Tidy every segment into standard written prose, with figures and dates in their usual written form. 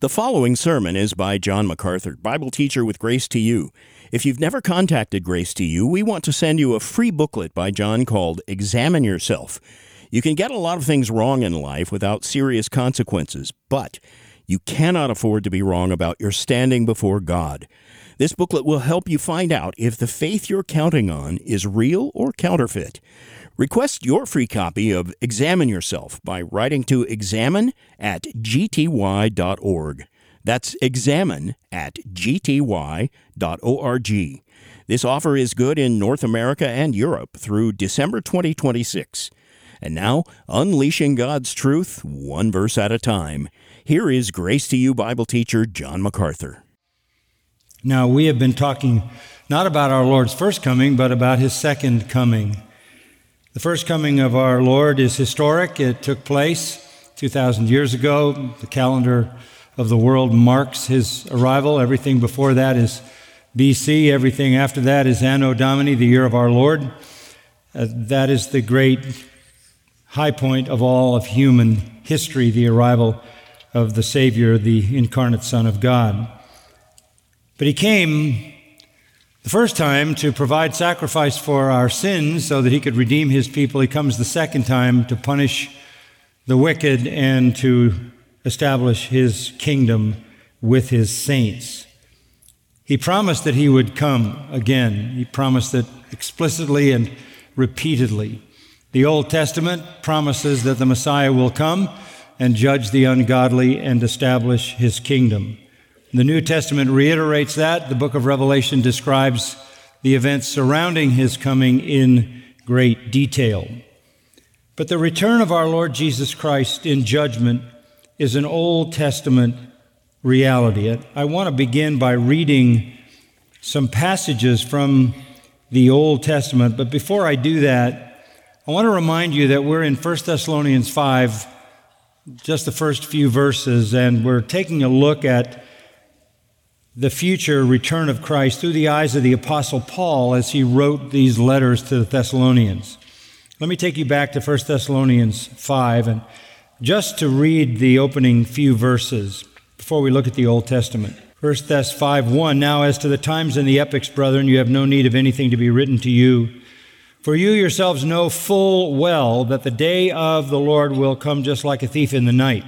The following sermon is by John MacArthur, Bible teacher with Grace to You. If you've never contacted Grace to You, we want to send you a free booklet by John called Examine Yourself. You can get a lot of things wrong in life without serious consequences, but you cannot afford to be wrong about your standing before God. This booklet will help you find out if the faith you're counting on is real or counterfeit. Request your free copy of Examine Yourself by writing to examine@gty.org. That's examine@gty.org. This offer is good in North America and Europe through December 2026. And now, unleashing God's truth, one verse at a time. Here is Grace to You Bible teacher John MacArthur. Now, we have been talking not about our Lord's first coming, but about His second coming. The first coming of our Lord is historic. It took place 2,000 years ago. The calendar of the world marks His arrival. Everything before that is BC. Everything after that is Anno Domini, the year of our Lord. That is the great high point of all of human history, the arrival of the Savior, the incarnate Son of God. But He came the first time to provide sacrifice for our sins so that He could redeem His people. He comes the second time to punish the wicked and to establish His kingdom with His saints. He promised that He would come again. He promised it explicitly and repeatedly. The Old Testament promises that the Messiah will come and judge the ungodly and establish His kingdom. The New Testament reiterates that. The book of Revelation describes the events surrounding His coming in great detail. But the return of our Lord Jesus Christ in judgment is an Old Testament reality. I want to begin by reading some passages from the Old Testament. But before I do that, I want to remind you that we're in 1 Thessalonians 5, just the first few verses, and we're taking a look at the future return of Christ through the eyes of the Apostle Paul as he wrote these letters to the Thessalonians. Let me take you back to 1 Thessalonians 5, and just to read the opening few verses before we look at the Old Testament. 1 Thess 5:1, Now as to the times and the epochs, brethren, you have no need of anything to be written to you, for you yourselves know full well that the day of the Lord will come just like a thief in the night.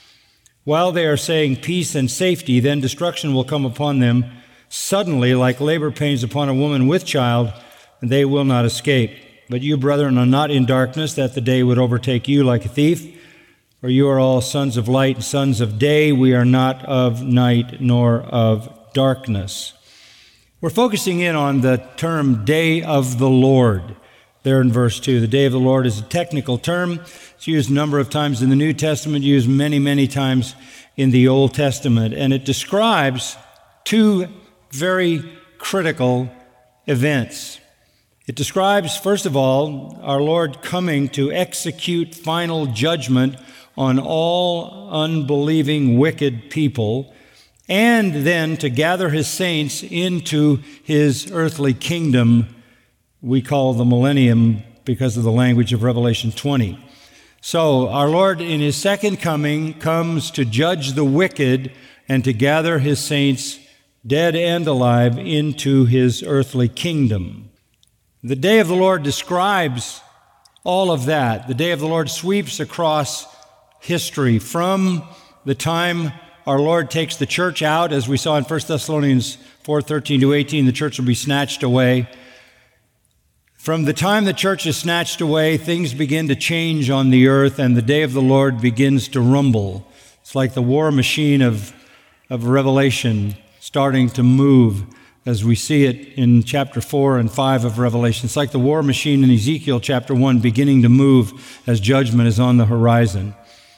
While they are saying peace and safety, then destruction will come upon them suddenly like labor pains upon a woman with child, and they will not escape. But you, brethren, are not in darkness, that the day would overtake you like a thief. For you are all sons of light and sons of day. We are not of night nor of darkness. We're focusing in on the term day of the Lord there in verse 2. The day of the Lord is a technical term. It's used a number of times in the New Testament, used many, many times in the Old Testament. And it describes two very critical events. It describes, first of all, our Lord coming to execute final judgment on all unbelieving, wicked people, and then to gather His saints into His earthly kingdom we call the millennium because of the language of Revelation 20. So our Lord in His second coming comes to judge the wicked and to gather His saints, dead and alive, into His earthly kingdom. The day of the Lord describes all of that. The day of the Lord sweeps across history from the time our Lord takes the church out, as we saw in 1 Thessalonians 4:13-18, the church will be snatched away. From the time the church is snatched away, things begin to change on the earth, and the day of the Lord begins to rumble. It's like the war machine of Revelation starting to move as we see it in chapter 4 and 5 of Revelation. It's like the war machine in Ezekiel chapter 1 beginning to move as judgment is on the horizon.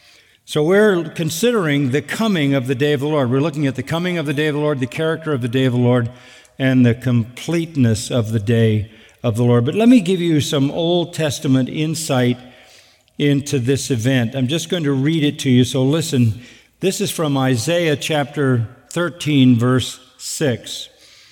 So we're considering the coming of the day of the Lord. We're looking at the coming of the day of the Lord, the character of the day of the Lord, and the completeness of the day of the Lord. But let me give you some Old Testament insight into this event. I'm just going to read it to you, so listen. This is from Isaiah chapter 13, verse 6.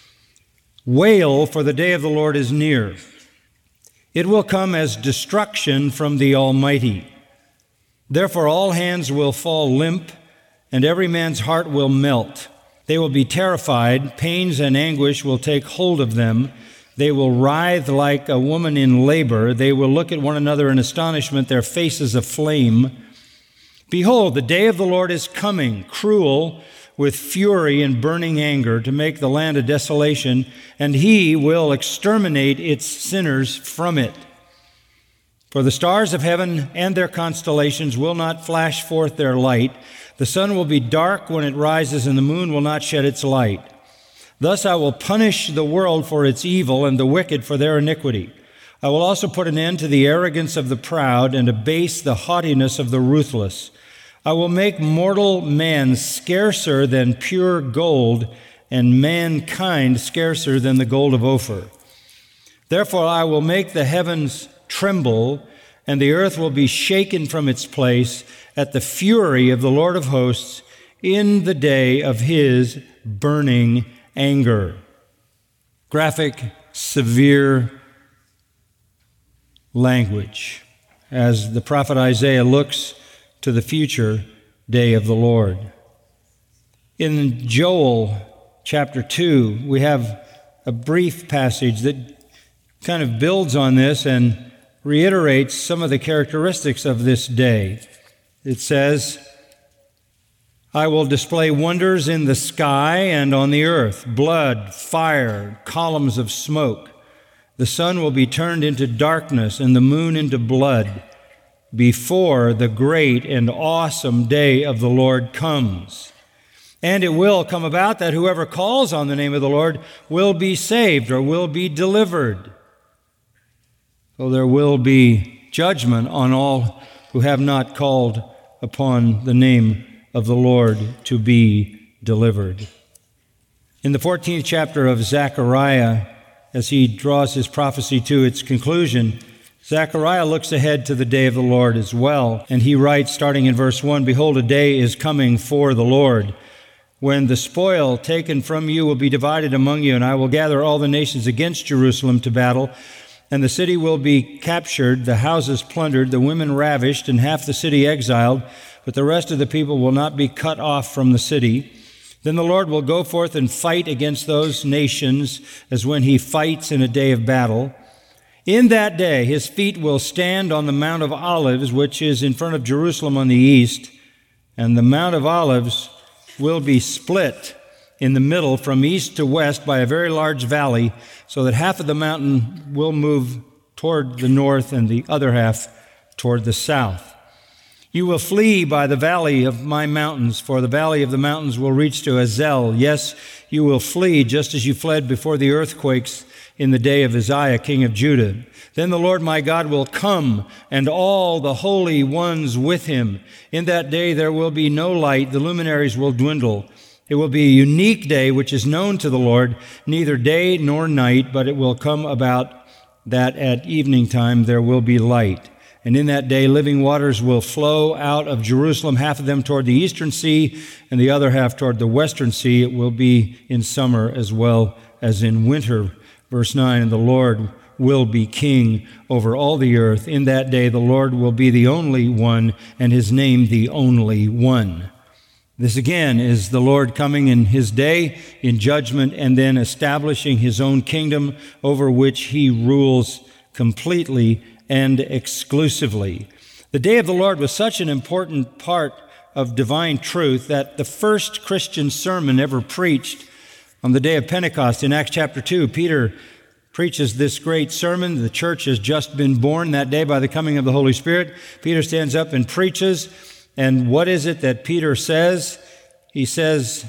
Wail, for the day of the Lord is near. It will come as destruction from the Almighty. Therefore all hands will fall limp, and every man's heart will melt. They will be terrified. Pains and anguish will take hold of them. They will writhe like a woman in labor. They will look at one another in astonishment, their faces aflame. Behold, the day of the Lord is coming, cruel, with fury and burning anger, to make the land a desolation, and he will exterminate its sinners from it. For the stars of heaven and their constellations will not flash forth their light. The sun will be dark when it rises, and the moon will not shed its light. Thus I will punish the world for its evil and the wicked for their iniquity. I will also put an end to the arrogance of the proud and abase the haughtiness of the ruthless. I will make mortal man scarcer than pure gold, and mankind scarcer than the gold of Ophir. Therefore I will make the heavens tremble, and the earth will be shaken from its place at the fury of the Lord of hosts in the day of his burning anger. Graphic, severe language as the prophet Isaiah looks to the future day of the Lord. In Joel chapter 2, we have a brief passage that kind of builds on this and reiterates some of the characteristics of this day. It says, I will display wonders in the sky and on the earth, blood, fire, columns of smoke. The sun will be turned into darkness and the moon into blood before the great and awesome day of the Lord comes. And it will come about that whoever calls on the name of the Lord will be saved or will be delivered. So there will be judgment on all who have not called upon the name of the Lord to be delivered. In the 14th chapter of Zechariah, as he draws his prophecy to its conclusion, Zechariah looks ahead to the day of the Lord as well, and he writes, starting in verse 1, Behold, a day is coming for the Lord, when the spoil taken from you will be divided among you, and I will gather all the nations against Jerusalem to battle, and the city will be captured, the houses plundered, the women ravished, and half the city exiled, but the rest of the people will not be cut off from the city. Then the Lord will go forth and fight against those nations as when he fights in a day of battle. In that day his feet will stand on the Mount of Olives, which is in front of Jerusalem on the east, and the Mount of Olives will be split in the middle from east to west by a very large valley, so that half of the mountain will move toward the north and the other half toward the south. You will flee by the valley of my mountains, for the valley of the mountains will reach to Azel. Yes, you will flee just as you fled before the earthquakes in the day of Uzziah, king of Judah. Then the Lord my God will come, and all the holy ones with him. In that day there will be no light, the luminaries will dwindle. It will be a unique day which is known to the Lord, neither day nor night, but it will come about that at evening time there will be light. And in that day living waters will flow out of Jerusalem, half of them toward the eastern sea and the other half toward the western sea. It will be in summer as well as in winter. Verse 9, and the Lord will be king over all the earth. In that day the Lord will be the only one, and his name the only one. This again is the Lord coming in his day in judgment and then establishing his own kingdom over which he rules completely and exclusively. The day of the Lord was such an important part of divine truth that the first Christian sermon ever preached on the day of Pentecost in Acts chapter 2, Peter preaches this great sermon. The church has just been born that day by the coming of the Holy Spirit. Peter stands up and preaches. And what is it that Peter says? He says,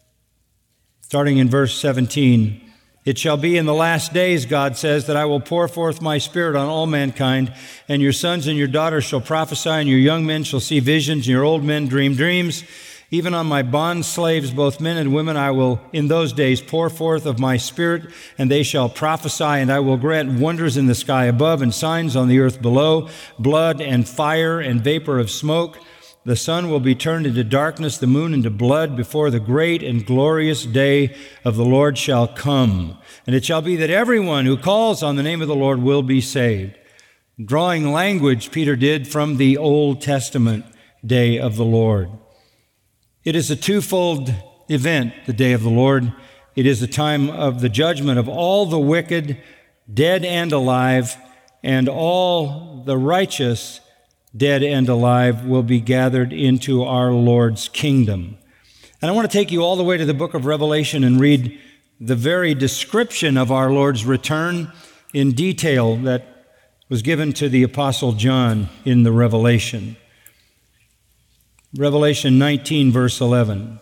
starting in verse 17, It shall be in the last days, God says, that I will pour forth my Spirit on all mankind, and your sons and your daughters shall prophesy, and your young men shall see visions, and your old men dream dreams. Even on my bond slaves, both men and women, I will in those days pour forth of my Spirit, and they shall prophesy, and I will grant wonders in the sky above and signs on the earth below, blood and fire and vapor of smoke. The sun will be turned into darkness, the moon into blood, before the great and glorious day of the Lord shall come. And it shall be that everyone who calls on the name of the Lord will be saved. Drawing language, Peter did from the Old Testament day of the Lord. It is a twofold event, the day of the Lord. It is a time of the judgment of all the wicked, dead and alive, and all the righteous, dead and alive, will be gathered into our Lord's kingdom. And I want to take you all the way to the book of Revelation and read the very description of our Lord's return in detail that was given to the Apostle John in the Revelation. Revelation 19, verse 11.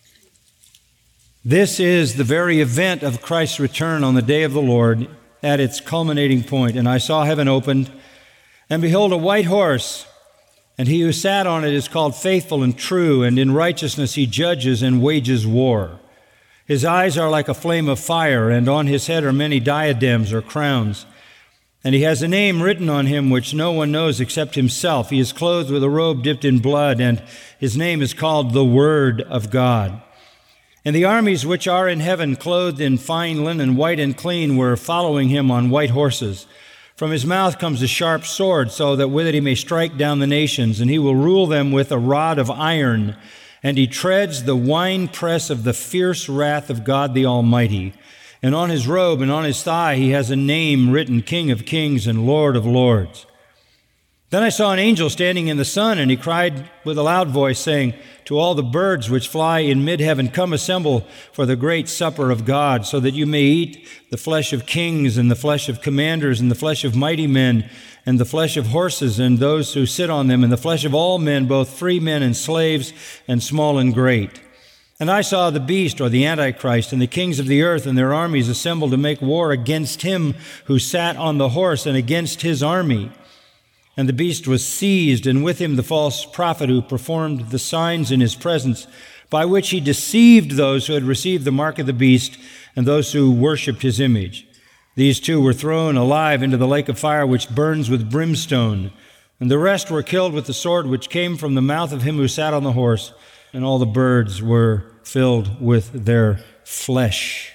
This is the very event of Christ's return on the day of the Lord at its culminating point. And I saw heaven opened, and behold, a white horse, and he who sat on it is called Faithful and True, and in righteousness he judges and wages war. His eyes are like a flame of fire, and on his head are many diadems or crowns. And he has a name written on him which no one knows except himself. He is clothed with a robe dipped in blood, and his name is called the Word of God. And the armies which are in heaven, clothed in fine linen, white and clean, were following him on white horses. From his mouth comes a sharp sword, so that with it he may strike down the nations, and he will rule them with a rod of iron. And he treads the winepress of the fierce wrath of God the Almighty. And on his robe and on his thigh he has a name written, King of Kings and Lord of Lords. Then I saw an angel standing in the sun, and he cried with a loud voice, saying, to all the birds which fly in mid-heaven, come assemble for the great supper of God, so that you may eat the flesh of kings and the flesh of commanders and the flesh of mighty men and the flesh of horses and those who sit on them and the flesh of all men, both free men and slaves and small and great. And I saw the beast, or the Antichrist, and the kings of the earth and their armies assembled to make war against him who sat on the horse and against his army. And the beast was seized, and with him the false prophet who performed the signs in his presence, by which he deceived those who had received the mark of the beast and those who worshipped his image. These two were thrown alive into the lake of fire which burns with brimstone, and the rest were killed with the sword which came from the mouth of him who sat on the horse, and all the birds were filled with their flesh.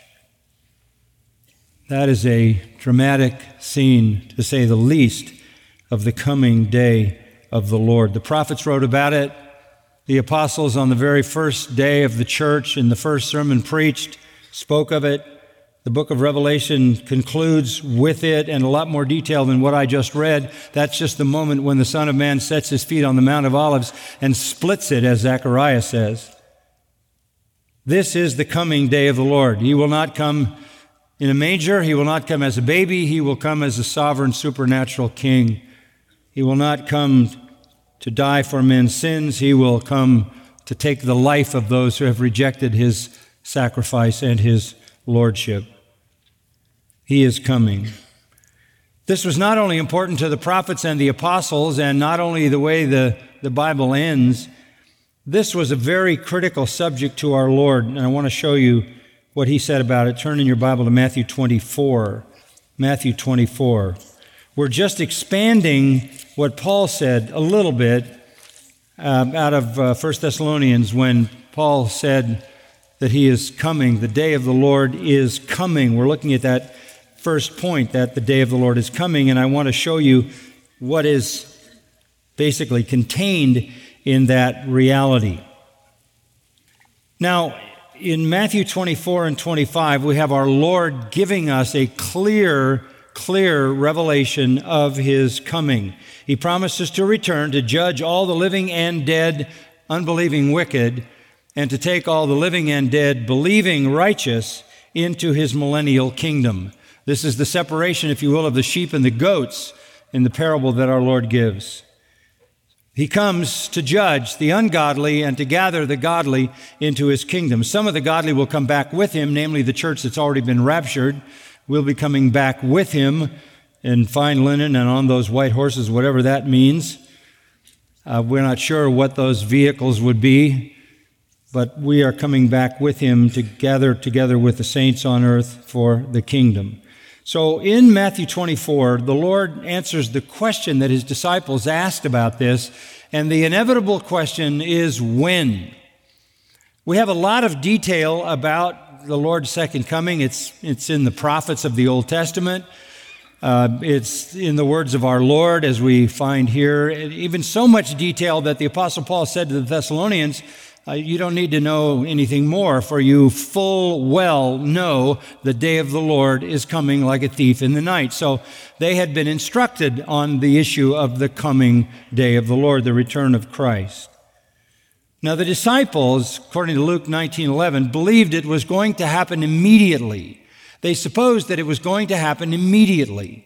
That is a dramatic scene, to say the least, of the coming day of the Lord. The prophets wrote about it. The apostles on the very first day of the church in the first sermon preached, spoke of it. The book of Revelation concludes with it in a lot more detail than what I just read. That's just the moment when the Son of Man sets his feet on the Mount of Olives and splits it, as Zechariah says. This is the coming day of the Lord. He will not come in a manger. He will not come as a baby. He will come as a sovereign, supernatural king. He will not come to die for men's sins. He will come to take the life of those who have rejected his sacrifice and his lordship. He is coming. This was not only important to the prophets and the apostles, and not only the way the Bible ends, this was a very critical subject to our Lord, and I want to show you what he said about it. Turn in your Bible to Matthew 24. Matthew 24. We're just expanding what Paul said a little bit out of 1 Thessalonians, when Paul said that he is coming. The day of the Lord is coming. We're looking at that first point, that the day of the Lord is coming, and I want to show you what is basically contained in that reality. Now, in Matthew 24 and 25, we have our Lord giving us a clear revelation of his coming. He promises to return to judge all the living and dead, unbelieving wicked, and to take all the living and dead, believing righteous, into his millennial kingdom. This is the separation, if you will, of the sheep and the goats in the parable that our Lord gives. He comes to judge the ungodly and to gather the godly into his kingdom. Some of the godly will come back with him, namely the church that's already been raptured. We'll be coming back with him in fine linen and on those white horses, whatever that means. We're not sure what those vehicles would be, but we are coming back with him to gather together with the saints on earth for the kingdom. So in Matthew 24, the Lord answers the question that his disciples asked about this, and the inevitable question is when. We have a lot of detail about the Lord's second coming. It's in the prophets of the Old Testament. It's in the words of our Lord, as we find here. Even so much detail that the Apostle Paul said to the Thessalonians, You don't need to know anything more, for you full well know the day of the Lord is coming like a thief in the night. So they had been instructed on the issue of the coming day of the Lord, the return of Christ. Now the disciples, according to Luke 19:11, believed it was going to happen immediately. They supposed that it was going to happen immediately.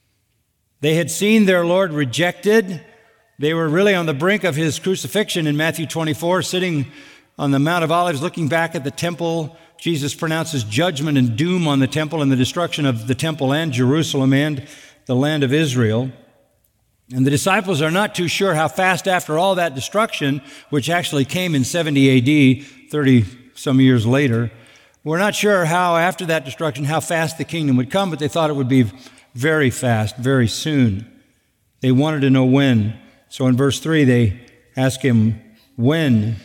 They had seen their Lord rejected. They were really on the brink of his crucifixion in Matthew 24, sitting on the Mount of Olives, looking back at the temple. Jesus pronounces judgment and doom on the temple and the destruction of the temple and Jerusalem and the land of Israel. And the disciples are not too sure how fast after all that destruction, which actually came in 70 A.D., 30 some years later, we're not sure how after that destruction, how fast the kingdom would come, but they thought it would be very fast, very soon. They wanted to know when. So in verse 3, they ask him, when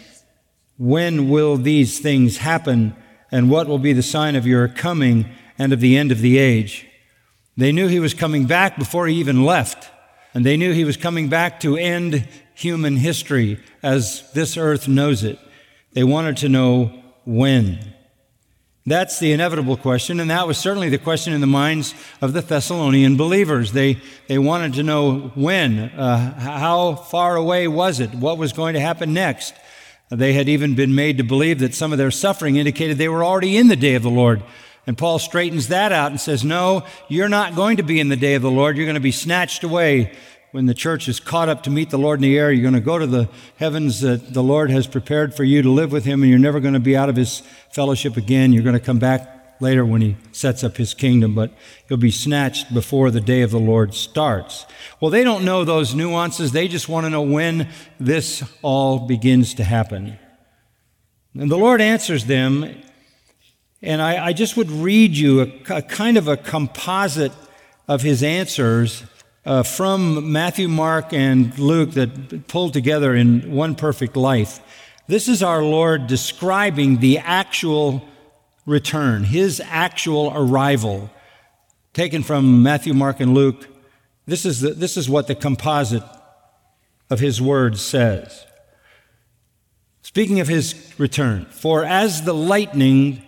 will these things happen, and what will be the sign of your coming and of the end of the age? They knew he was coming back before he even left, and they knew he was coming back to end human history as this earth knows it. They wanted to know when. That's the inevitable question, and that was certainly the question in the minds of the Thessalonian believers. They wanted to know when, how far away was it, what was going to happen next. They had even been made to believe that some of their suffering indicated they were already in the day of the Lord. And Paul straightens that out and says, no, you're not going to be in the day of the Lord. You're going to be snatched away. When the church is caught up to meet the Lord in the air, you're going to go to the heavens that the Lord has prepared for you to live with him, and you're never going to be out of his fellowship again. You're going to come back later when he sets up his kingdom, but you'll be snatched before the day of the Lord starts. Well, they don't know those nuances. They just want to know when this all begins to happen. And the Lord answers them, and I just would read you a kind of a composite of his answers from Matthew, Mark, and Luke that pulled together in one perfect life. This is our Lord describing the actual return, his actual arrival, taken from Matthew, Mark, and Luke. This is what the composite of his words says. Speaking of his return, for as the lightning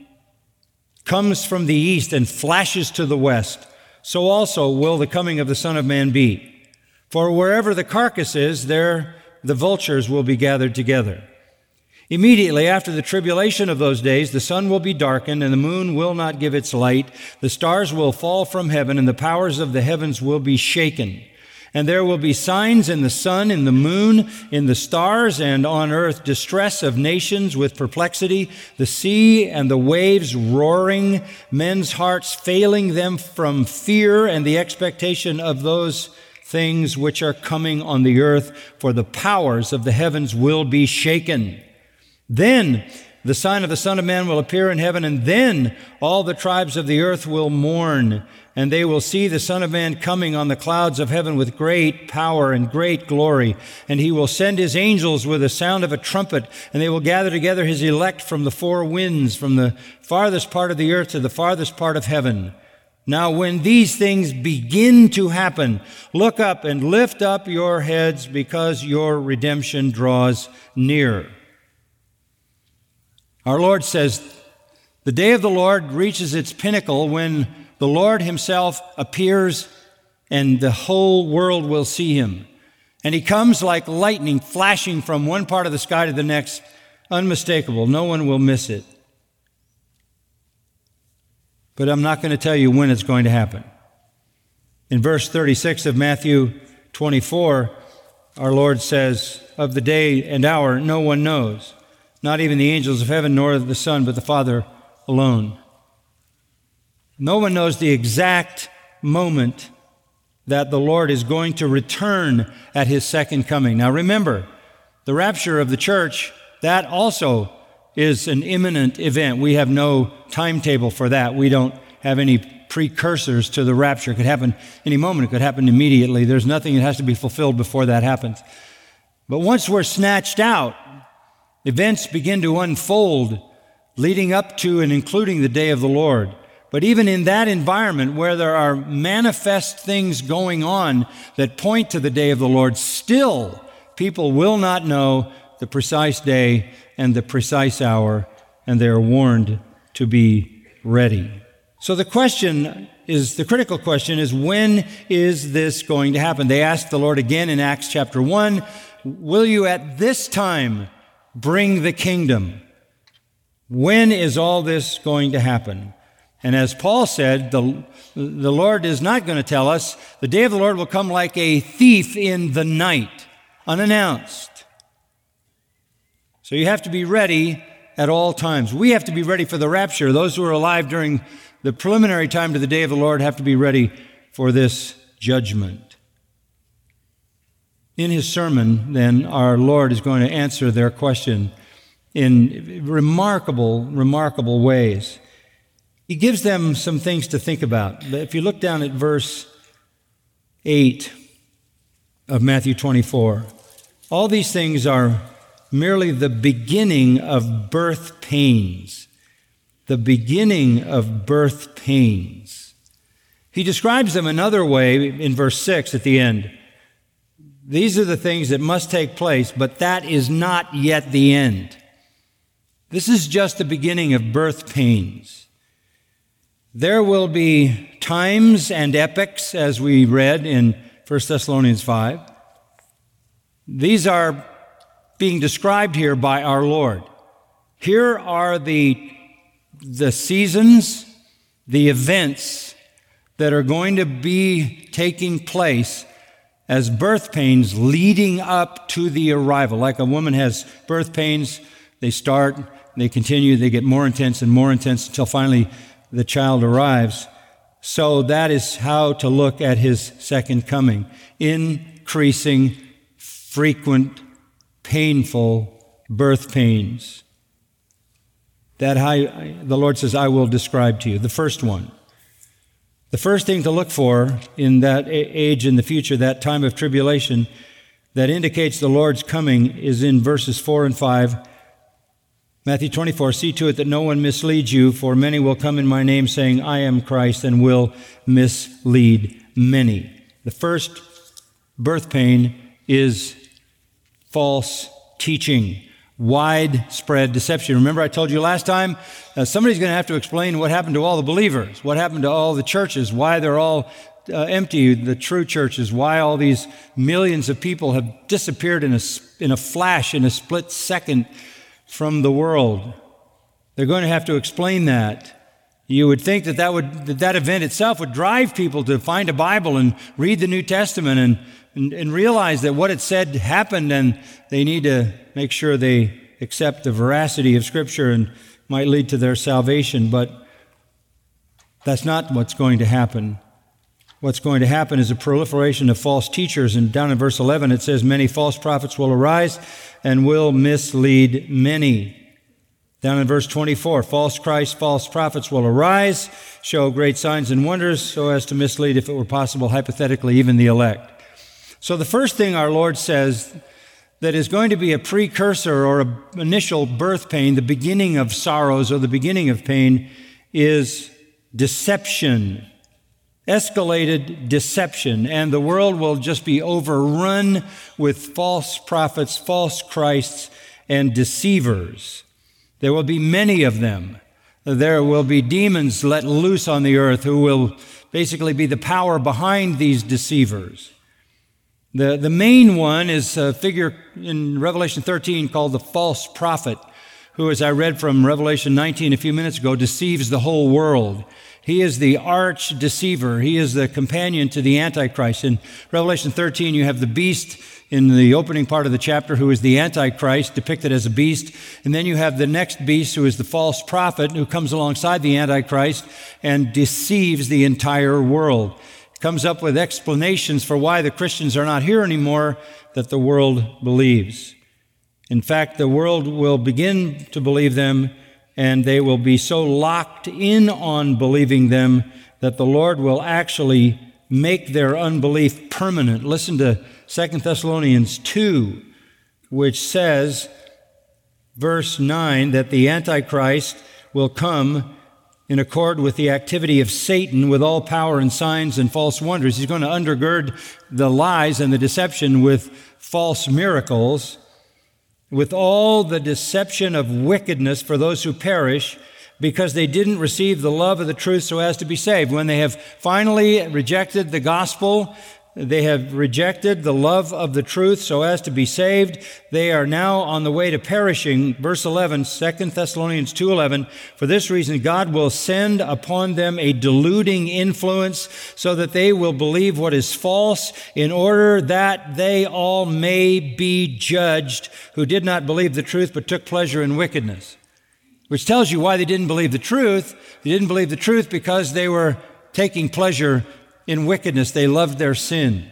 comes from the east and flashes to the west, so also will the coming of the Son of Man be. For wherever the carcass is, there the vultures will be gathered together. Immediately after the tribulation of those days, the sun will be darkened, and the moon will not give its light. The stars will fall from heaven, and the powers of the heavens will be shaken. And there will be signs in the sun, in the moon, in the stars, and on earth distress of nations with perplexity, the sea and the waves roaring, men's hearts failing them from fear and the expectation of those things which are coming on the earth, for the powers of the heavens will be shaken. Then the sign of the Son of Man will appear in heaven, and then all the tribes of the earth will mourn, and they will see the Son of Man coming on the clouds of heaven with great power and great glory. And he will send his angels with the sound of a trumpet, and they will gather together his elect from the four winds, from the farthest part of the earth to the farthest part of heaven. Now, when these things begin to happen, look up and lift up your heads, because your redemption draws near. Our Lord says, the day of the Lord reaches its pinnacle when the Lord himself appears and the whole world will see him. And he comes like lightning flashing from one part of the sky to the next, unmistakable. No one will miss it. But I'm not going to tell you when it's going to happen. In verse 36 of Matthew 24, our Lord says, of the day and hour no one knows, not even the angels of heaven, nor the Son, but the Father alone. No one knows the exact moment that the Lord is going to return at his second coming. Now remember, the rapture of the church, that also is an imminent event. We have no timetable for that. We don't have any precursors to the rapture. It could happen any moment. It could happen immediately. There's nothing that has to be fulfilled before that happens. But once we're snatched out, events begin to unfold leading up to and including the day of the Lord. But even in that environment where there are manifest things going on that point to the day of the Lord, still people will not know the precise day and the precise hour, and they are warned to be ready. So the critical question is, when is this going to happen? They asked the Lord again in Acts chapter 1, will you at this time bring the kingdom? When is all this going to happen? And as Paul said, the Lord is not going to tell us. The day of the Lord will come like a thief in the night, unannounced. So you have to be ready at all times. We have to be ready for the rapture. Those who are alive during the preliminary time to the day of the Lord have to be ready for this judgment. In his sermon, then, our Lord is going to answer their question in remarkable, remarkable ways. He gives them some things to think about. If you look down at verse 8 of Matthew 24, all these things are merely the beginning of birth pains. The beginning of birth pains. He describes them another way in verse 6 at the end. These are the things that must take place, but that is not yet the end. This is just the beginning of birth pains. There will be times and epochs, as we read in 1 Thessalonians 5. These are being described here by our Lord. Here are the seasons, the events that are going to be taking place as birth pains leading up to the arrival. Like a woman has birth pains, they start, they continue, they get more intense until finally the child arrives. So that is how to look at his second coming. Increasing, frequent, painful birth pains. That the Lord says, I will describe to you. The first one. The first thing to look for in that age in the future, that time of tribulation, that indicates the Lord's coming is in verses 4 and 5. Matthew 24, see to it that no one misleads you, for many will come in my name saying, I am Christ, and will mislead many. The first birth pain is false teaching, widespread deception. Remember I told you last time, somebody's going to have to explain what happened to all the believers, what happened to all the churches, why they're all empty, the true churches, why all these millions of people have disappeared in a flash, in a split second from the world. They're going to have to explain that. You would think that event itself would drive people to find a Bible and read the New Testament and realize that what it said happened, and they need to make sure they accept the veracity of Scripture and might lead to their salvation. But that's not what's going to happen. What's going to happen is a proliferation of false teachers. And down in verse 11 it says, many false prophets will arise and will mislead many. Down in verse 24, false Christ, false prophets will arise, show great signs and wonders, so as to mislead, if it were possible, hypothetically, even the elect. So the first thing our Lord says that is going to be a precursor or an initial birth pain, the beginning of sorrows or the beginning of pain, is deception. Escalated deception, and the world will just be overrun with false prophets, false Christs, and deceivers. There will be many of them. There will be demons let loose on the earth who will basically be the power behind these deceivers. The main one is a figure in Revelation 13 called the false prophet, who, as I read from Revelation 19 a few minutes ago, deceives the whole world. He is the arch deceiver. He is the companion to the Antichrist. In Revelation 13, you have the beast in the opening part of the chapter, who is the Antichrist, depicted as a beast. And then you have the next beast, who is the false prophet, who comes alongside the Antichrist and deceives the entire world. Comes up with explanations for why the Christians are not here anymore that the world believes. In fact, the world will begin to believe them, and they will be so locked in on believing them that the Lord will actually make their unbelief permanent. Listen to 2 Thessalonians 2, which says, verse 9, that the Antichrist will come in accord with the activity of Satan with all power and signs and false wonders. He's going to undergird the lies and the deception with false miracles. with all the deception of wickedness for those who perish, because they didn't receive the love of the truth so as to be saved. When they have finally rejected the gospel, they have rejected the love of the truth so as to be saved, they are now on the way to perishing. Verse 11, 2 Thessalonians 2:11, for this reason God will send upon them a deluding influence so that they will believe what is false, in order that they all may be judged who did not believe the truth but took pleasure in wickedness. Which tells you why they didn't believe the truth. They didn't believe the truth because they were taking pleasure in wickedness. They loved their sin.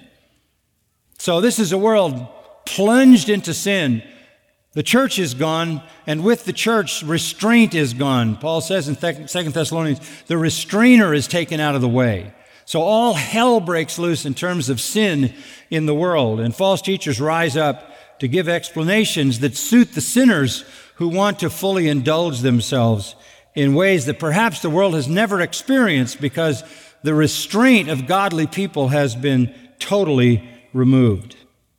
So this is a world plunged into sin. The church is gone, and with the church, restraint is gone. Paul says in 2 Thessalonians, the restrainer is taken out of the way. So all hell breaks loose in terms of sin in the world, and false teachers rise up to give explanations that suit the sinners who want to fully indulge themselves in ways that perhaps the world has never experienced, because the restraint of godly people has been totally removed.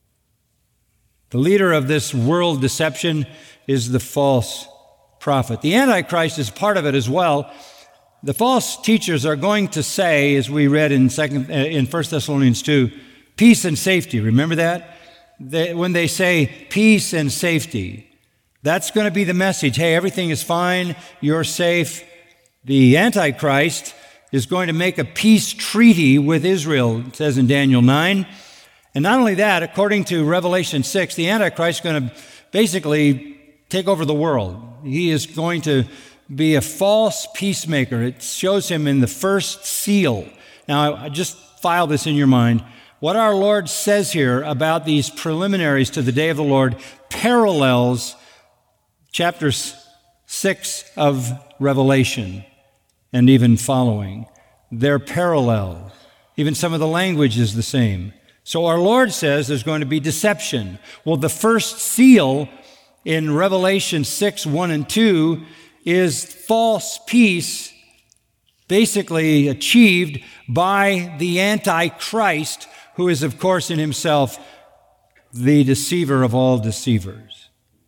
The leader of this world deception is the false prophet. The Antichrist is part of it as well. The false teachers are going to say, as we read in 1 Thessalonians 2, peace and safety. Remember that? When they say peace and safety, that's going to be the message. Hey, everything is fine. You're safe. The Antichrist is going to make a peace treaty with Israel, it says in Daniel 9. And not only that, according to Revelation 6, the Antichrist is going to basically take over the world. He is going to be a false peacemaker. It shows him in the first seal. Now, I just file this in your mind. What our Lord says here about these preliminaries to the day of the Lord parallels chapter 6 of Revelation and even following. They're parallel. Even some of the language is the same. So our Lord says there's going to be deception. Well, the first seal in Revelation 6, 1 and 2 is false peace, basically achieved by the Antichrist, who is, of course, in himself the deceiver of all deceivers.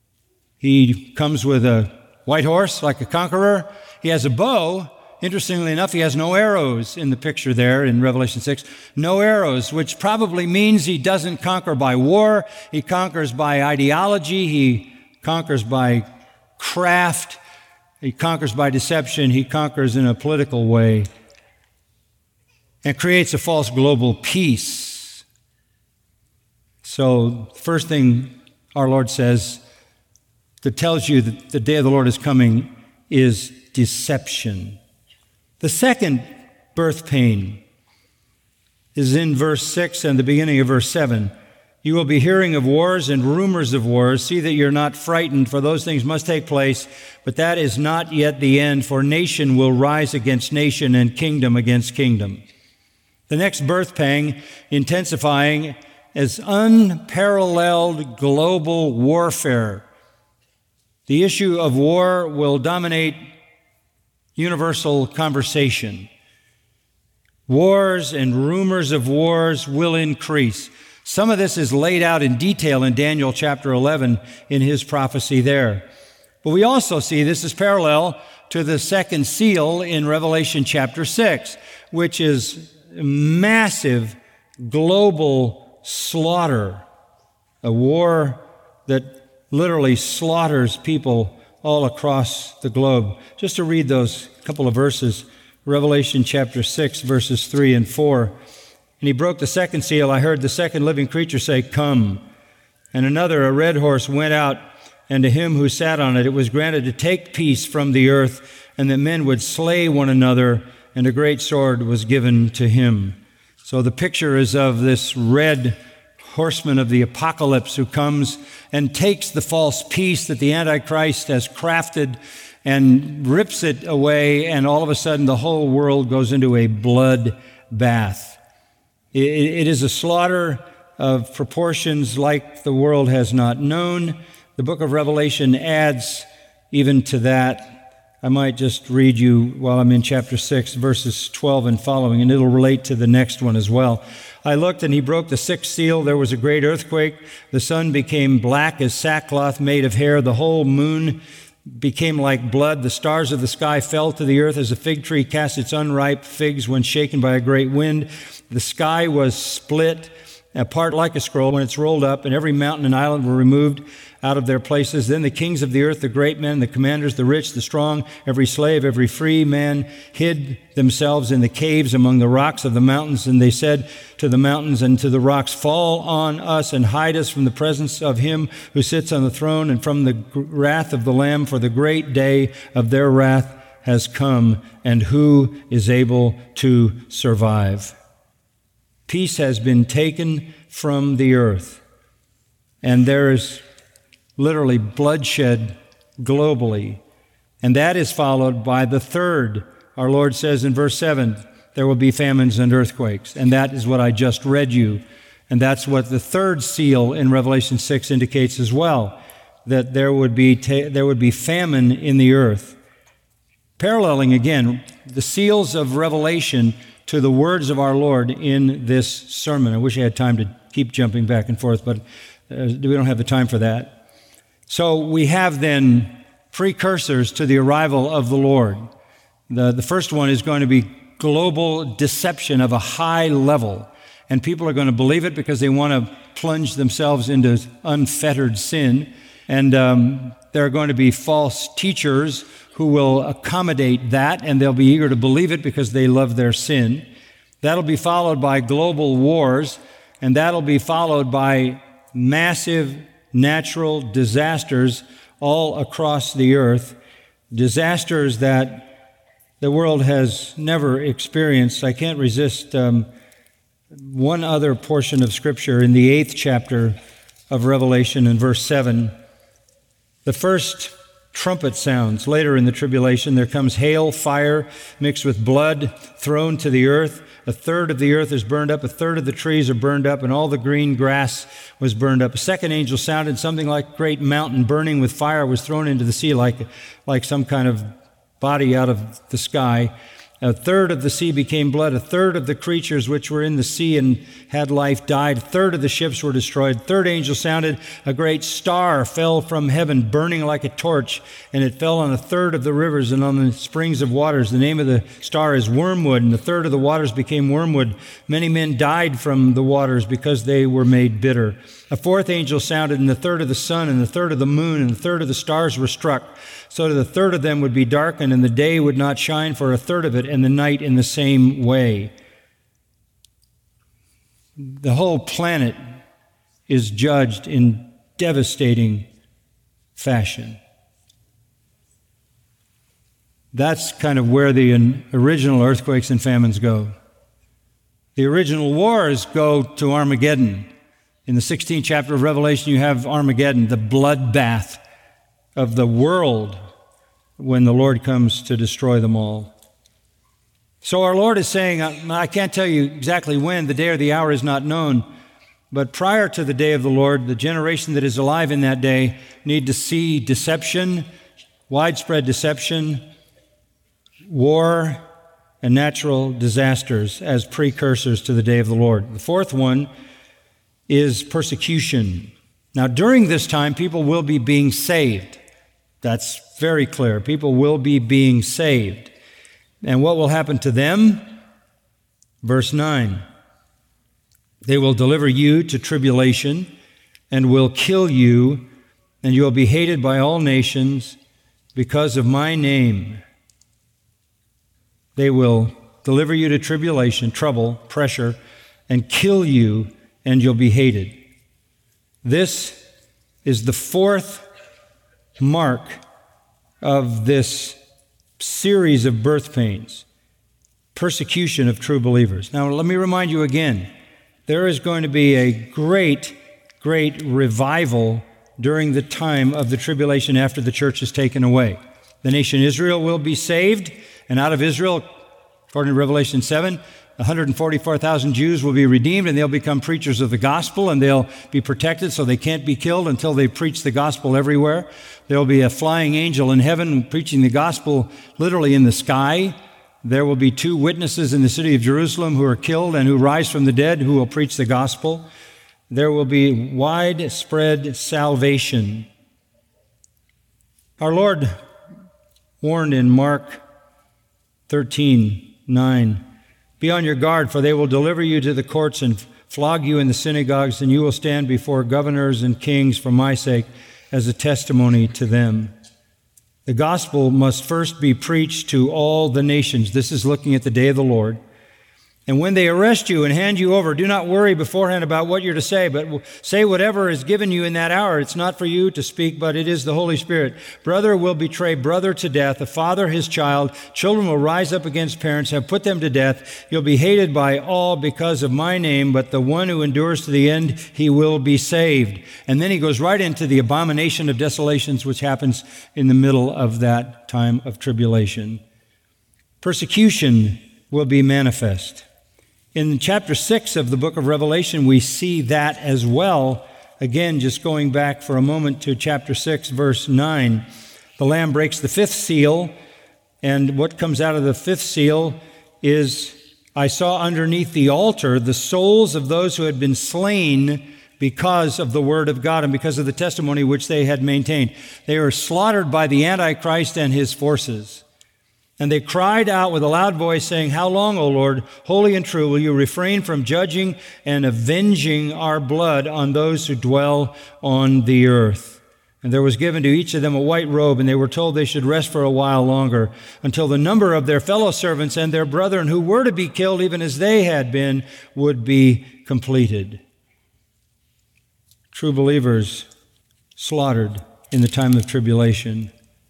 He comes with a white horse like a conqueror. He has a bow. Interestingly enough, he has no arrows in the picture there in Revelation 6. No arrows, which probably means he doesn't conquer by war. He conquers by ideology. He conquers by craft. He conquers by deception. He conquers in a political way and creates a false global peace. So, first thing our Lord says that tells you that the day of the Lord is coming is deception. The second birth pain is in verse 6 and the beginning of verse 7. You will be hearing of wars and rumors of wars. See that you're not frightened, for those things must take place, but that is not yet the end, for nation will rise against nation and kingdom against kingdom. The next birth pang intensifying as unparalleled global warfare. The issue of war will dominate universal conversation. Wars and rumors of wars will increase. Some of this is laid out in detail in Daniel chapter 11 in his prophecy there. But we also see this is parallel to the second seal in Revelation chapter 6, which is massive global slaughter, a war that literally slaughters people all across the globe. Just to read those couple of verses, Revelation chapter 6, verses 3 and 4. And he broke the second seal. I heard the second living creature say, "Come." And another, a red horse, went out, and to him who sat on it, it was granted to take peace from the earth, and that men would slay one another, and a great sword was given to him. So the picture is of this red horseman of the apocalypse who comes and takes the false peace that the Antichrist has crafted and rips it away, and all of a sudden the whole world goes into a blood bath. It is a slaughter of proportions like the world has not known. The book of Revelation adds even to that I might just read you while I'm in chapter 6, verses 12 and following, and it'll relate to the next one as well. I looked, and he broke the sixth seal. There was a great earthquake. The sun became black as sackcloth made of hair. The whole moon became like blood. The stars of the sky fell to the earth as a fig tree casts its unripe figs when shaken by a great wind. The sky was split apart like a scroll when it's rolled up, and every mountain and island were removed out of their places. Then the kings of the earth, the great men, the commanders, the rich, the strong, every slave, every free man, hid themselves in the caves among the rocks of the mountains. And they said to the mountains and to the rocks, fall on us and hide us from the presence of him who sits on the throne and from the wrath of the Lamb, for the great day of their wrath has come, and who is able to survive? Peace has been taken from the earth, and there is literally bloodshed globally. And that is followed by the third. Our Lord says in verse 7, there will be famines and earthquakes. And that is what I just read you. And that's what the third seal in Revelation 6 indicates as well, that there would be famine in the earth. Paralleling again the seals of Revelation to the words of our Lord in this sermon. I wish I had time to keep jumping back and forth, but we don't have the time for that. So we have then precursors to the arrival of the Lord. The first one is going to be global deception of a high level, and people are going to believe it because they want to plunge themselves into unfettered sin. And there are going to be false teachers who will accommodate that, and they'll be eager to believe it because they love their sin. That'll be followed by global wars, and that'll be followed by massive natural disasters all across the earth, disasters that the world has never experienced. I can't resist one other portion of Scripture in the 8th chapter of Revelation in verse 7. The first trumpet sounds. Later in the tribulation, there comes hail, fire mixed with blood thrown to the earth. A third of the earth is burned up, a third of the trees are burned up, and all the green grass was burned up. A second angel sounded, something like a great mountain burning with fire was thrown into the sea like some kind of body out of the sky. A third of the sea became blood. A third of the creatures which were in the sea and had life died. A third of the ships were destroyed. Third angel sounded. A great star fell from heaven, burning like a torch, and it fell on a third of the rivers and on the springs of waters. The name of the star is Wormwood, and a third of the waters became wormwood. Many men died from the waters because they were made bitter. A fourth angel sounded, and the third of the sun, and the third of the moon, and the third of the stars were struck, so that the third of them would be darkened, and the day would not shine for a third of it, and the night in the same way. The whole planet is judged in devastating fashion. That's kind of where the original earthquakes and famines go. The original wars go to Armageddon. In the 16th chapter of Revelation, you have Armageddon, the bloodbath of the world when the Lord comes to destroy them all. So our Lord is saying, I can't tell you exactly when, the day or the hour is not known, but prior to the day of the Lord, the generation that is alive in that day need to see deception, widespread deception, war, and natural disasters as precursors to the day of the Lord. The fourth one is persecution. Now, during this time, people will be being saved. That's very clear. People will be being saved. And what will happen to them? Verse 9. They will deliver you to tribulation and will kill you, and you will be hated by all nations because of my name. They will deliver you to tribulation, trouble, pressure, and kill you, and you'll be hated. This is the fourth mark of this series of birth pains, persecution of true believers. Now, let me remind you again, there is going to be a great, great revival during the time of the tribulation after the church is taken away. The nation Israel will be saved, and out of Israel, according to Revelation 7, 144,000 Jews will be redeemed, and they'll become preachers of the gospel, and they'll be protected so they can't be killed until they preach the gospel everywhere. There'll be a flying angel in heaven preaching the gospel literally in the sky. There will be 2 witnesses in the city of Jerusalem who are killed and who rise from the dead who will preach the gospel. There will be widespread salvation. Our Lord warned in Mark 13:9, "Be on your guard, for they will deliver you to the courts and flog you in the synagogues, and you will stand before governors and kings for my sake as a testimony to them." The gospel must first be preached to all the nations. This is looking at the day of the Lord. And when they arrest you and hand you over, do not worry beforehand about what you're to say, but say whatever is given you in that hour. It's not for you to speak, but it is the Holy Spirit. Brother will betray brother to death, a father his child. Children will rise up against parents, have put them to death. You'll be hated by all because of my name, but the one who endures to the end, he will be saved. And then he goes right into the abomination of desolations, which happens in the middle of that time of tribulation. Persecution will be manifest. In chapter 6 of the book of Revelation, we see that as well. Again, just going back for a moment to chapter 6, verse 9. The Lamb breaks the 5th seal, and what comes out of the 5th seal is, I saw underneath the altar the souls of those who had been slain because of the word of God and because of the testimony which they had maintained. They were slaughtered by the Antichrist and his forces. And they cried out with a loud voice, saying, "How long, O Lord, holy and true, will you refrain from judging and avenging our blood on those who dwell on the earth?" And there was given to each of them a white robe, and they were told they should rest for a while longer, until the number of their fellow servants and their brethren who were to be killed, even as they had been, would be completed. True believers slaughtered in the time of tribulation.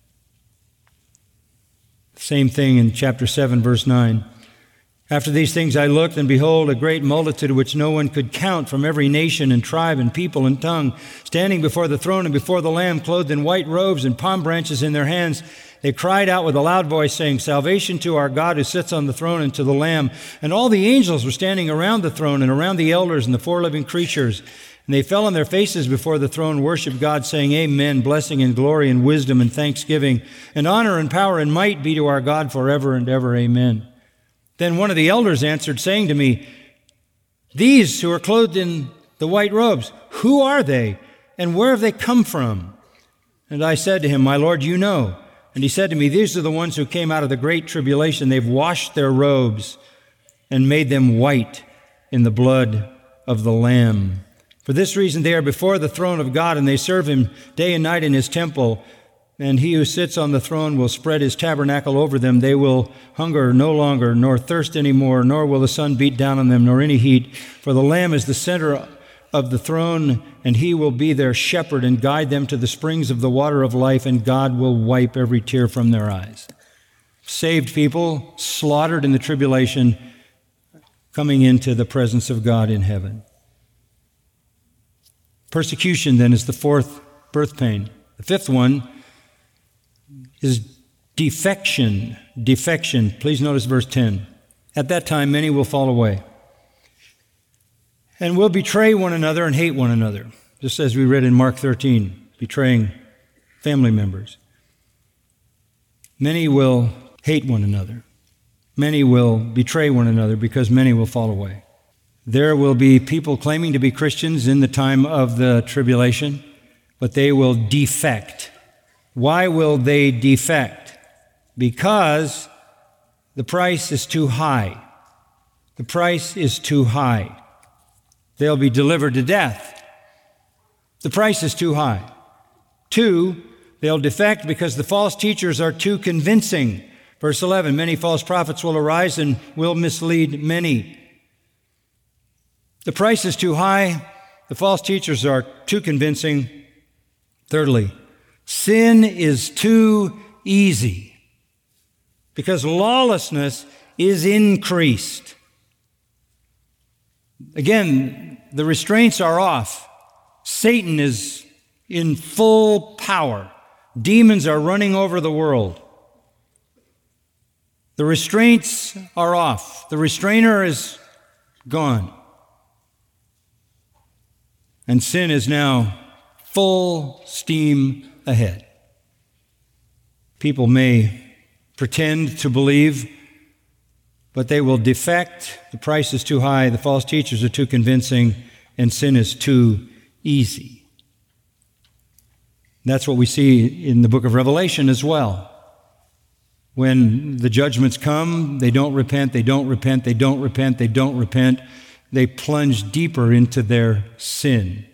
Same thing in chapter 7, verse 9. After these things I looked, and behold, a great multitude which no one could count, from every nation and tribe and people and tongue, standing before the throne and before the Lamb, clothed in white robes and palm branches in their hands. They cried out with a loud voice, saying, "Salvation to our God who sits on the throne and to the Lamb." And all the angels were standing around the throne and around the elders and the 4 living creatures. And they fell on their faces before the throne, worshiped God, saying, "Amen, blessing and glory and wisdom and thanksgiving, and honor and power and might be to our God forever and ever. Amen." Then one of the elders answered, saying to me, "These who are clothed in the white robes, who are they, and where have they come from?" And I said to him, "My Lord, you know." And he said to me, "These are the ones who came out of the great tribulation. They've washed their robes and made them white in the blood of the Lamb. For this reason they are before the throne of God, and they serve him day and night in his temple. And he who sits on the throne will spread his tabernacle over them. They will hunger no longer, nor thirst any more, nor will the sun beat down on them, nor any heat. For the Lamb is the center of the throne, and he will be their shepherd and guide them to the springs of the water of life, and God will wipe every tear from their eyes." Saved people slaughtered in the tribulation, coming into the presence of God in heaven. Persecution, then, is the 4th birth pain. The 5th one is defection. Defection. Please notice verse 10. "At that time, many will fall away and will betray one another and hate one another," just as we read in Mark 13, betraying family members. Many will hate one another. Many will betray one another because many will fall away. There will be people claiming to be Christians in the time of the tribulation, but they will defect. Why will they defect? Because the price is too high. The price is too high. They'll be delivered to death. The price is too high. 2, they'll defect because the false teachers are too convincing. Verse 11, "Many false prophets will arise and will mislead many." The price is too high. The false teachers are too convincing. Thirdly, sin is too easy because lawlessness is increased. Again, the restraints are off. Satan is in full power. Demons are running over the world. The restraints are off. The restrainer is gone. And sin is now full steam ahead. People may pretend to believe, but they will defect. The price is too high, the false teachers are too convincing, and sin is too easy. That's what we see in the book of Revelation as well. When the judgments come, they don't repent, they don't repent, they don't repent, they don't repent. They plunge deeper into their sin.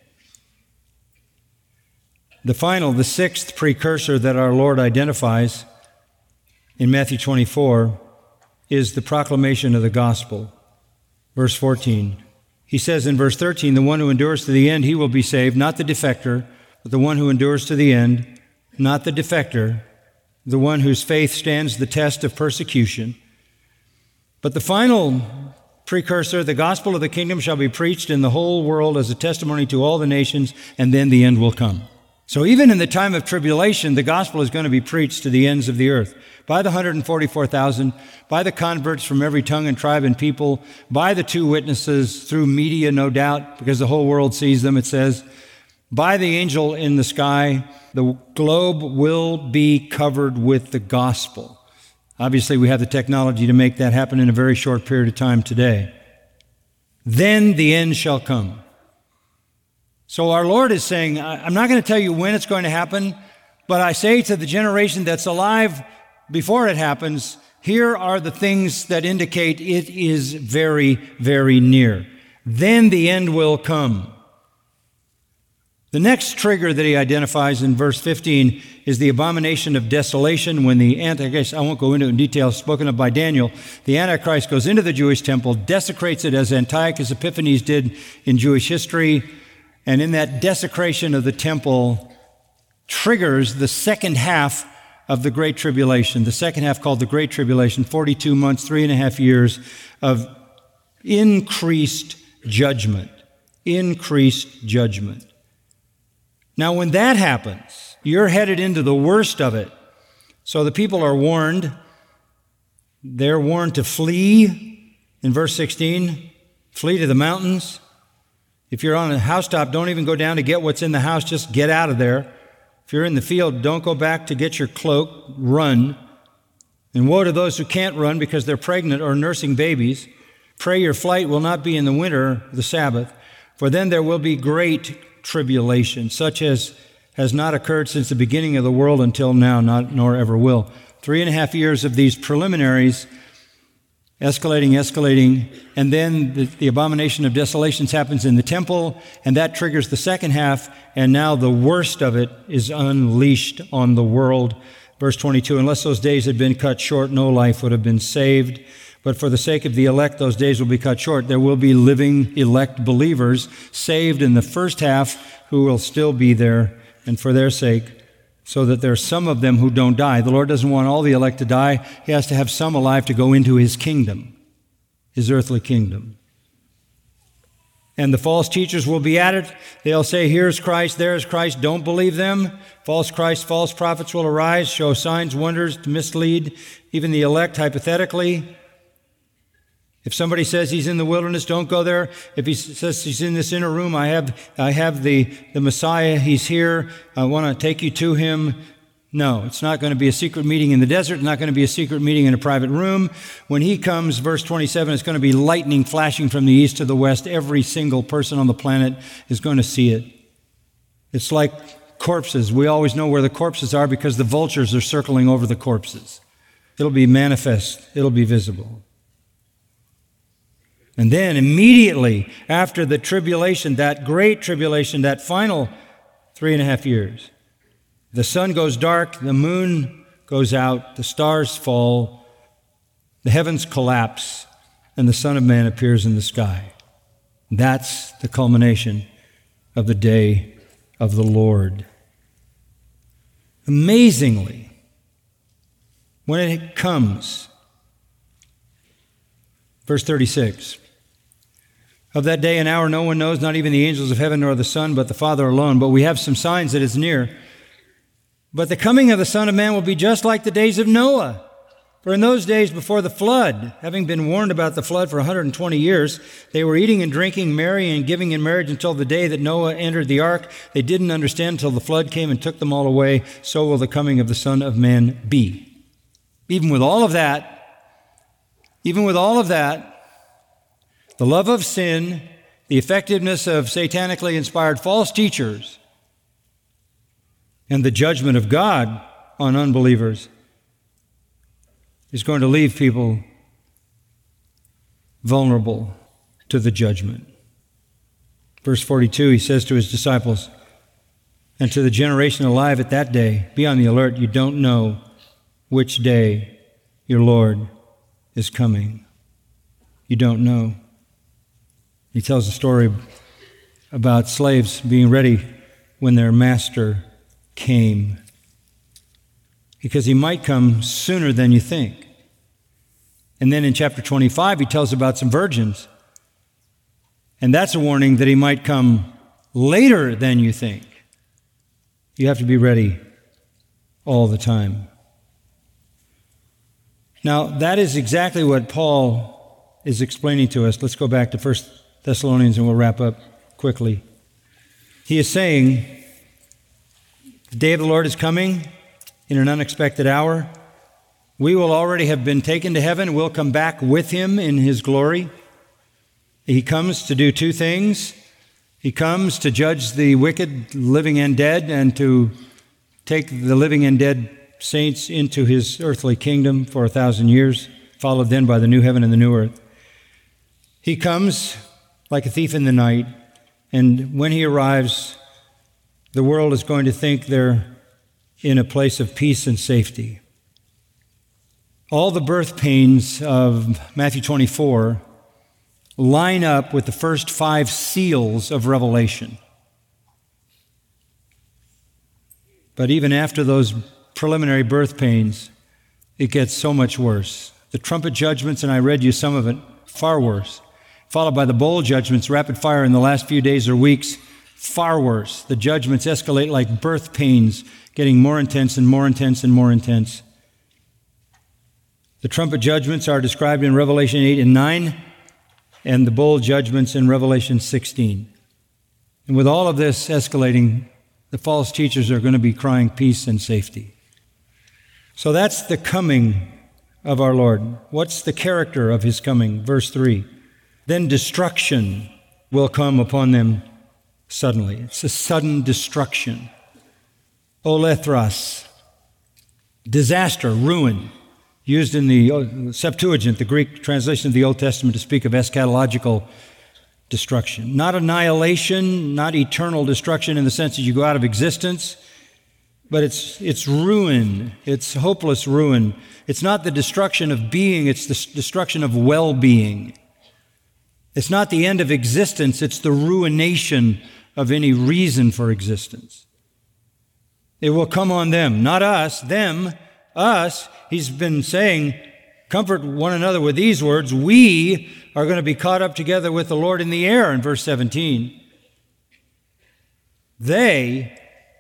The sixth precursor that our Lord identifies in Matthew 24 is the proclamation of the gospel. Verse 14. He says in verse 13, the one who endures to the end, he will be saved, not the defector, but the one who endures to the end, not the defector, the one whose faith stands the test of persecution. But the final precursor, the gospel of the kingdom shall be preached in the whole world as a testimony to all the nations, and then the end will come. So even in the time of tribulation, the gospel is going to be preached to the ends of the earth by the 144,000, by the converts from every tongue and tribe and people, by the two witnesses, through media, no doubt, because the whole world sees them, it says, by the angel in the sky. The globe will be covered with the gospel. Obviously, we have the technology to make that happen in a very short period of time today. Then the end shall come. So our Lord is saying, I'm not going to tell you when it's going to happen, but I say to the generation that's alive before it happens, here are the things that indicate it is very, very near. Then the end will come. The next trigger that he identifies in verse 15 is the abomination of desolation, when the Antichrist, I won't go into it in detail, spoken of by Daniel, the Antichrist goes into the Jewish temple, desecrates it as Antiochus Epiphanes did in Jewish history, and in that desecration of the temple triggers the second half of the Great Tribulation, the second half called the Great Tribulation, 42 months, 3.5 years of increased judgment. Increased judgment. Now, when that happens, you're headed into the worst of it. So the people are warned. They're warned to flee. In verse 16, flee to the mountains. If you're on a housetop, don't even go down to get what's in the house. Just get out of there. If you're in the field, don't go back to get your cloak. Run. And woe to those who can't run because they're pregnant or nursing babies. Pray your flight will not be in the winter, the Sabbath, for then there will be great tribulation, such as has not occurred since the beginning of the world until now, nor ever will. 3.5 years of these preliminaries, escalating, and then the abomination of desolations happens in the temple, and that triggers the second half, and now the worst of it is unleashed on the world. Verse 22, unless those days had been cut short, no life would have been saved. But for the sake of the elect, those days will be cut short. There will be living elect believers saved in the first half who will still be there, and for their sake, so that there's some of them who don't die. The Lord doesn't want all the elect to die. He has to have some alive to go into His kingdom, His earthly kingdom. And the false teachers will be at it. They'll say, here's Christ, there's Christ. Don't believe them. False Christ, false prophets will arise, show signs, wonders to mislead even the elect hypothetically. If somebody says he's in the wilderness, don't go there. If he says he's in this inner room, I have the Messiah, he's here, I want to take you to him. No, it's not going to be a secret meeting in the desert. It's not going to be a secret meeting in a private room. When he comes, verse 27, it's going to be lightning flashing from the east to the west. Every single person on the planet is going to see it. It's like corpses. We always know where the corpses are because the vultures are circling over the corpses. It'll be manifest. It'll be visible. And then immediately after the tribulation, that great tribulation, that final 3.5 years, the sun goes dark, the moon goes out, the stars fall, the heavens collapse, and the Son of Man appears in the sky. That's the culmination of the day of the Lord. Amazingly, when it comes, verse 36, of that day and hour no one knows, not even the angels of heaven nor the Son, but the Father alone. But we have some signs that it's near. But the coming of the Son of Man will be just like the days of Noah. For in those days before the flood, having been warned about the flood for 120 years, they were eating and drinking, marrying and giving in marriage until the day that Noah entered the ark. They didn't understand until the flood came and took them all away. So will the coming of the Son of Man be. Even with all of that, the love of sin, the effectiveness of satanically inspired false teachers, and the judgment of God on unbelievers is going to leave people vulnerable to the judgment. Verse 42, he says to his disciples, and to the generation alive at that day, be on the alert. You don't know which day your Lord is coming. You don't know. He tells a story about slaves being ready when their master came, because he might come sooner than you think. And then in chapter 25, he tells about some virgins. And that's a warning that he might come later than you think. You have to be ready all the time. Now, that is exactly what Paul is explaining to us. Let's go back to 1 Thessalonians and we'll wrap up quickly. He is saying, the day of the Lord is coming in an unexpected hour. We will already have been taken to heaven. We'll come back with him in his glory. He comes to do two things. He comes to judge the wicked, living and dead, and to take the living and dead saints into his earthly kingdom for 1,000 years, followed then by the new heaven and the new earth. He comes like a thief in the night, and when he arrives, the world is going to think they're in a place of peace and safety. All the birth pains of Matthew 24 line up with the first 5 seals of Revelation. But even after those preliminary birth pains, it gets so much worse. The trumpet judgments, and I read you some of it, far worse. Followed by the bowl judgments, rapid fire in the last few days or weeks, far worse. The judgments escalate like birth pains, getting more intense and more intense and more intense. The trumpet judgments are described in Revelation 8 and 9, and the bowl judgments in Revelation 16. And with all of this escalating, the false teachers are going to be crying peace and safety. So that's the coming of our Lord. What's the character of his coming? Verse 3. Then destruction will come upon them suddenly. It's a sudden destruction. Olethros, disaster, ruin. Used in the Septuagint, the Greek translation of the Old Testament, to speak of eschatological destruction. Not annihilation, not eternal destruction in the sense that you go out of existence, but it's ruin. It's hopeless ruin. It's not the destruction of being, it's the destruction of well-being. It's not the end of existence, it's the ruination of any reason for existence. It will come on them, not us, them, us. He's been saying, comfort one another with these words. We are going to be caught up together with the Lord in the air in verse 17. They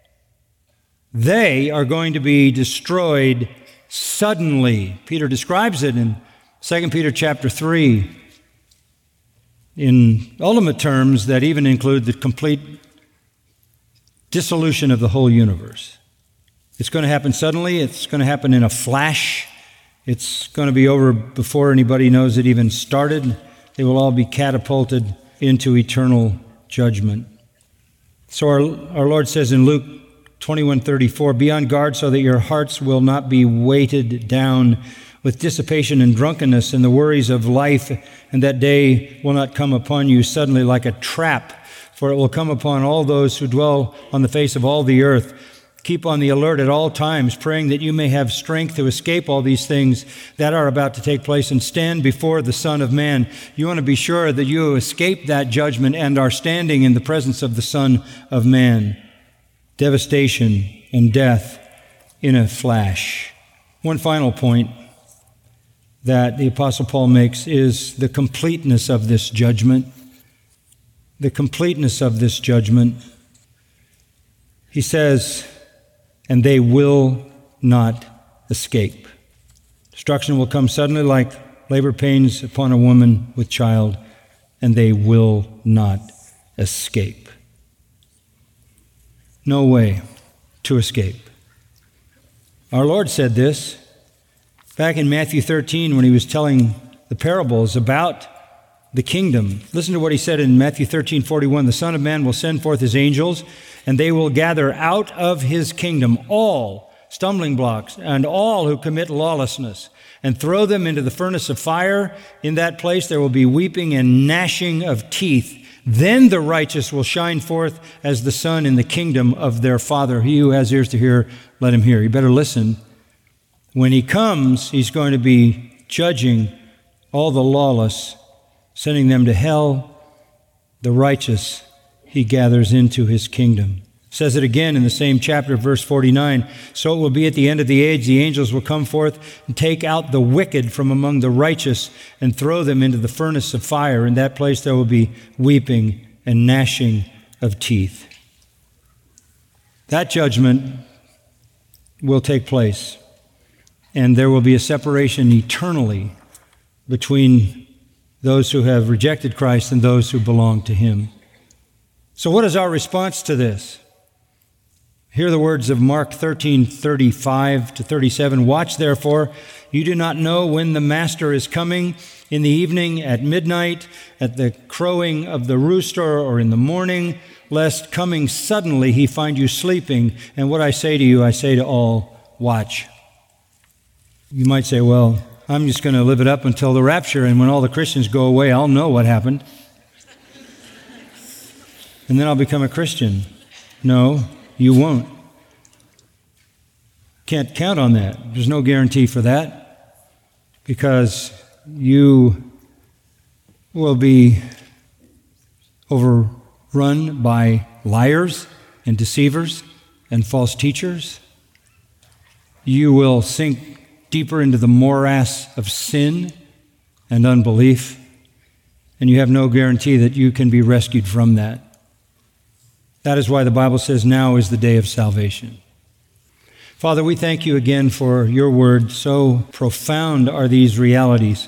are going to be destroyed suddenly. Peter describes it in 2 Peter chapter 3 in ultimate terms that even include the complete dissolution of the whole universe. It's going to happen suddenly. It's going to happen in a flash. It's going to be over before anybody knows it even started. They will all be catapulted into eternal judgment. So our Lord says in Luke 21:34, be on guard so that your hearts will not be weighted down with dissipation and drunkenness and the worries of life, and that day will not come upon you suddenly like a trap, for it will come upon all those who dwell on the face of all the earth. Keep on the alert at all times, praying that you may have strength to escape all these things that are about to take place and stand before the Son of Man. You want to be sure that you escape that judgment and are standing in the presence of the Son of Man. Devastation and death in a flash. One final point that the Apostle Paul makes is the completeness of this judgment. The completeness of this judgment. He says, and they will not escape. Destruction will come suddenly like labor pains upon a woman with child, and they will not escape. No way to escape. Our Lord said this back in Matthew 13 when he was telling the parables about the kingdom. Listen to what he said in Matthew 13:41. The Son of Man will send forth his angels, and they will gather out of his kingdom all stumbling blocks and all who commit lawlessness, and throw them into the furnace of fire. In that place there will be weeping and gnashing of teeth. Then the righteous will shine forth as the sun in the kingdom of their Father. He who has ears to hear, let him hear. You better listen. When he comes, he's going to be judging all the lawless, sending them to hell. The righteous he gathers into his kingdom. Says it again in the same chapter, verse 49. So it will be at the end of the age, the angels will come forth and take out the wicked from among the righteous and throw them into the furnace of fire. In that place there will be weeping and gnashing of teeth. That judgment will take place, and there will be a separation eternally between those who have rejected Christ and those who belong to him. So what is our response to this? Hear the words of Mark 13:35-37. Watch therefore, you do not know when the master is coming, in the evening, at midnight, at the crowing of the rooster, or in the morning, lest coming suddenly he find you sleeping. And what I say to you, I say to all, watch. You might say, well, I'm just going to live it up until the rapture, and when all the Christians go away, I'll know what happened. And then I'll become a Christian. No, you won't. Can't count on that. There's no guarantee for that, because you will be overrun by liars and deceivers and false teachers. You will sink deeper into the morass of sin and unbelief, and you have no guarantee that you can be rescued from that. That is why the Bible says now is the day of salvation. Father, we thank you again for your word. So profound are these realities.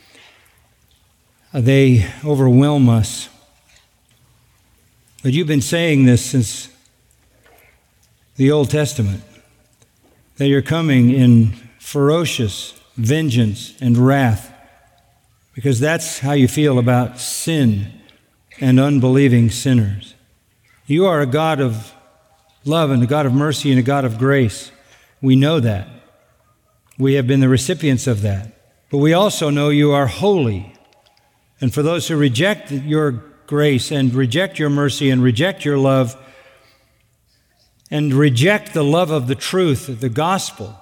They overwhelm us. But you've been saying this since the Old Testament, that you're coming in ferocious vengeance and wrath, because that's how you feel about sin and unbelieving sinners. You are a God of love and a God of mercy and a God of grace. We know that. We have been the recipients of that. But we also know you are holy. And for those who reject your grace and reject your mercy and reject your love and reject the love of the truth, the gospel,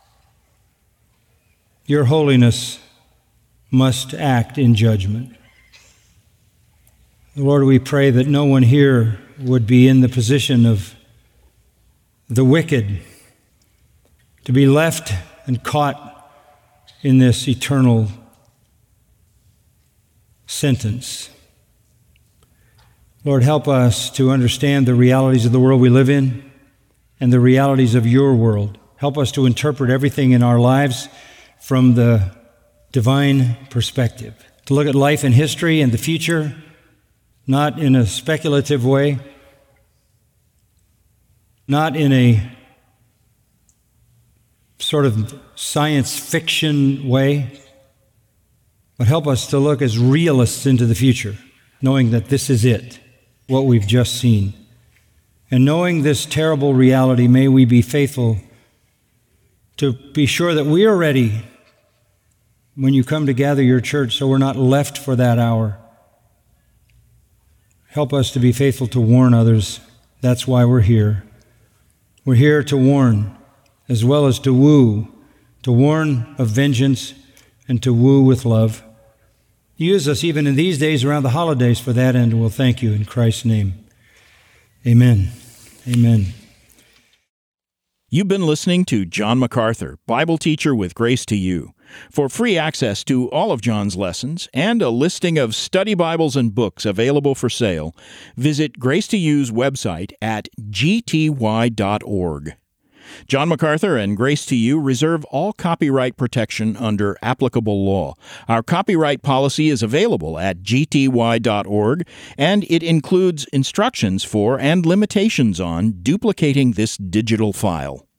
your holiness must act in judgment. Lord, we pray that no one here would be in the position of the wicked, to be left and caught in this eternal sentence. Lord, help us to understand the realities of the world we live in and the realities of your world. Help us to interpret everything in our lives from the divine perspective, to look at life and history and the future, not in a speculative way, not in a sort of science fiction way, but help us to look as realists into the future, knowing that this is it, what we've just seen. And knowing this terrible reality, may we be faithful to be sure that we are ready when you come to gather your church, so we're not left for that hour. Help us to be faithful to warn others. That's why we're here. We're here to warn as well as to woo, to warn of vengeance and to woo with love. Use us even in these days around the holidays for that end, and we'll thank you in Christ's name. Amen. Amen. You've been listening to John MacArthur, Bible teacher with Grace to You. For free access to all of John's lessons and a listing of study Bibles and books available for sale, visit Grace to You's website at gty.org. John MacArthur and Grace to You reserve all copyright protection under applicable law. Our copyright policy is available at gty.org, and it includes instructions for and limitations on duplicating this digital file.